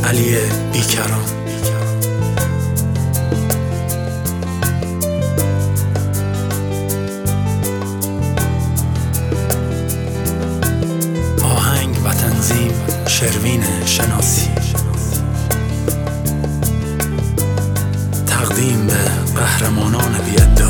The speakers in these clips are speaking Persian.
علی بیکران. آهنگ و تنظیم شروین شناسی. تقدیم به قهرمانان بی‌ادعا.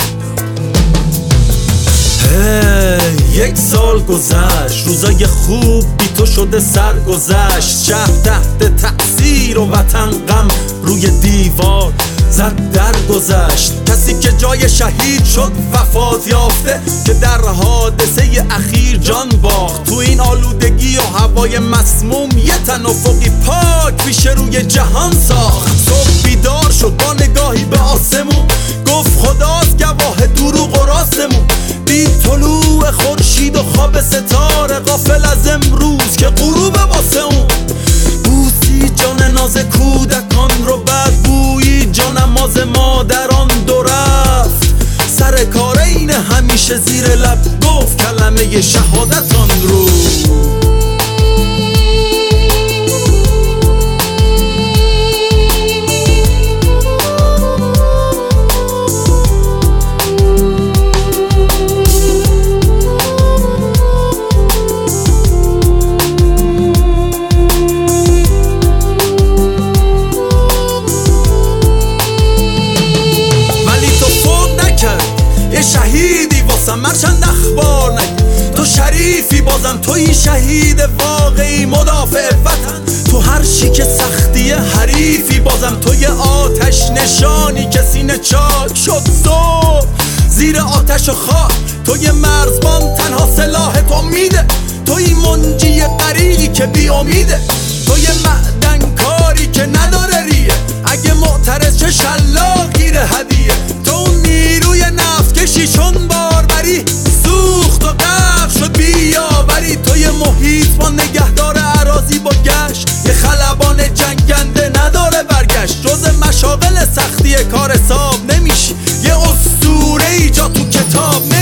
یک سال گذشت، روزای خوب بی تو شده سرگذشت. شهر تحت تأثیر و وطن غم روی دیوار زد در گذشت. کسی که جای شهید شد وفات یافته، که در حادثه اخیر جان باخت. تو این آلودگی و هوای مسموم یه تن افقی پاک پیش روی جهان ساخت. صبح بیدار شد با نگاهی به آسمون، گفت خداست گواه دروغ و راستمون. دید طلوع خورشید و خواب ستاره، غافل از امروز که غروب واسه اون. بوسی جان ناز کودکان رو، بعد بویی جان نماز مادران دو رفت. سر کار این همیشه زیر لب گفت کلمه شهادتان رو. شهیدی واسم مرچند اخبار نگی، تو شریفی بازم توی شهید واقعی مدافع وطن. تو هر شیک سختی حریفی بازم توی آتش نشانی که سینه چاک شد صبح زیر آتش و خاک. توی مرزبان تنها سلاح تو میده، توی منجی غریقی که بی امیده. توی معدن کاری که نداره ریه، اگه معترض چه شلاقگیر هدیه. تو نیروی نفت کشی چون باربری، سوخت و غرق شد بیاوری. توی محیط با نگهدار اراضی با گشت، یه خلبان جنگنده نداره برگشت. جز مشاغل سختی کار حساب نمیشی، یه اسطوره ای جا تو کتاب